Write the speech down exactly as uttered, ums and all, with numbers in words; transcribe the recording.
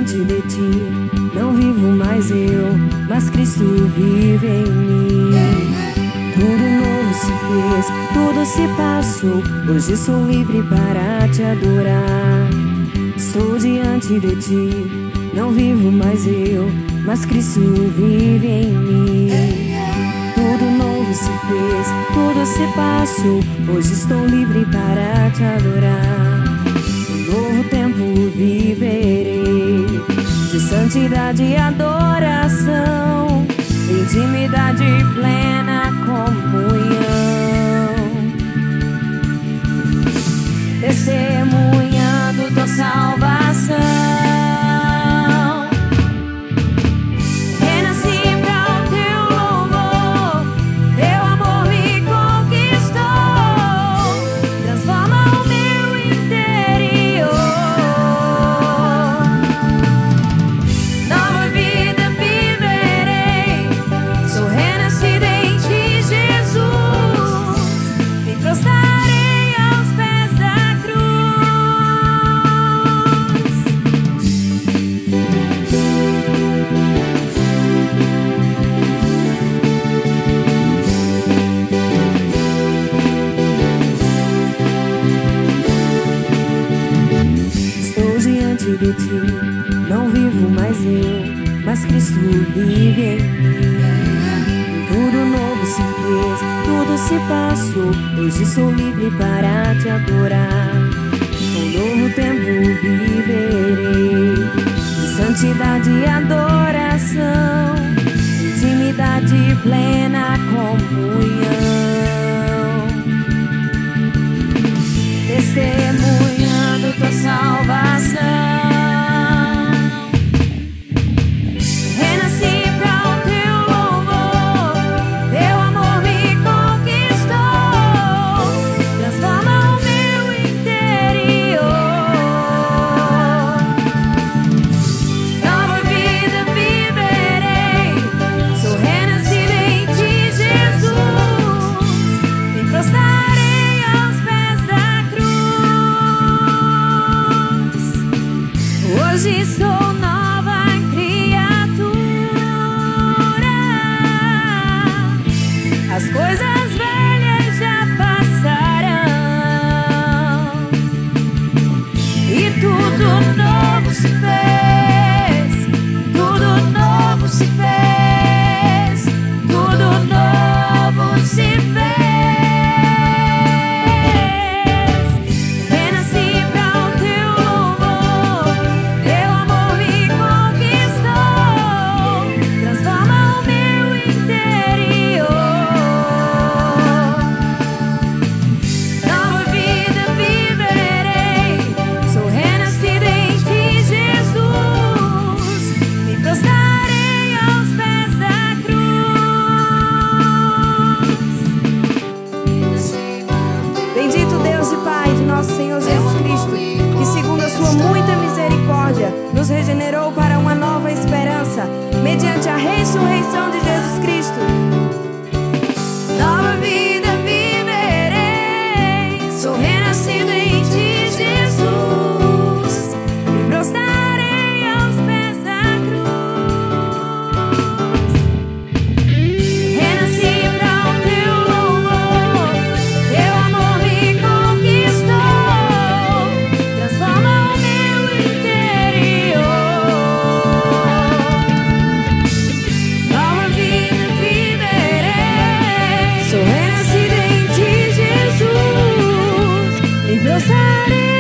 diante de ti, não vivo mais eu, mas Cristo vive em mim. Tudo novo se fez, tudo se passou, hoje sou livre para te adorar. Estou diante de ti, não vivo mais eu, mas Cristo vive em mim. Tudo novo se fez, tudo se passou, hoje estou livre para te adorar. Um novo tempo viverei, de santidade e adoração, intimidade plena, comunhão, testemunhando tua salvação. De ti, não vivo mais eu, mas Cristo vive em mim. Tudo novo se fez, tudo se passou, hoje sou livre para te adorar. Um novo tempo viverei, de santidade e adoração, intimidade plena, comunhão, testemunhando tua salvação. Hoje sou nova criatura, as coisas velhas já passaram e tudo novo se fez, tudo novo se fez, tudo novo se fez. Bendito Deus e Pai de nosso Senhor Jesus Cristo, que segundo a sua muita misericórdia nos regenerou para uma nova esperança, mediante a ressurreição de Jesus Cristo. Nova vida viverei, sou renascido em ti, Jesus, me prostrarei aos pés da cruz. Renasci para o teu louvor, teu amor me conquistou, transforma o meu interior. Nova vida viverei, sou renascido em ti, Jesus, me prostrarei